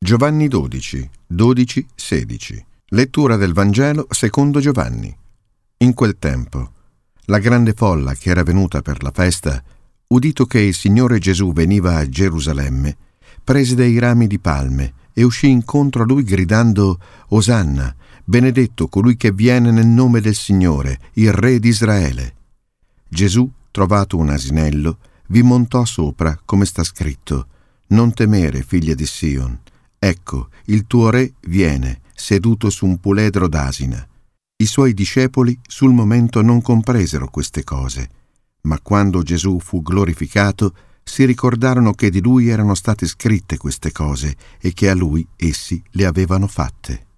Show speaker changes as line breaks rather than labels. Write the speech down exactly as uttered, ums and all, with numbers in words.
Giovanni dodici, dodici, sedici. Lettura del Vangelo secondo Giovanni. In quel tempo, la grande folla che era venuta per la festa, udito che il Signore Gesù veniva a Gerusalemme, prese dei rami di palme e uscì incontro a lui gridando: Osanna, benedetto colui che viene nel nome del Signore, il Re di Israele. Gesù, trovato un asinello, vi montò sopra, come sta scritto: Non temere, figlia di Sion. Ecco, il tuo re viene, seduto su un puledro d'asina. I suoi discepoli sul momento non compresero queste cose, ma quando Gesù fu glorificato, si ricordarono che di lui erano state scritte queste cose e che a lui essi le avevano fatte.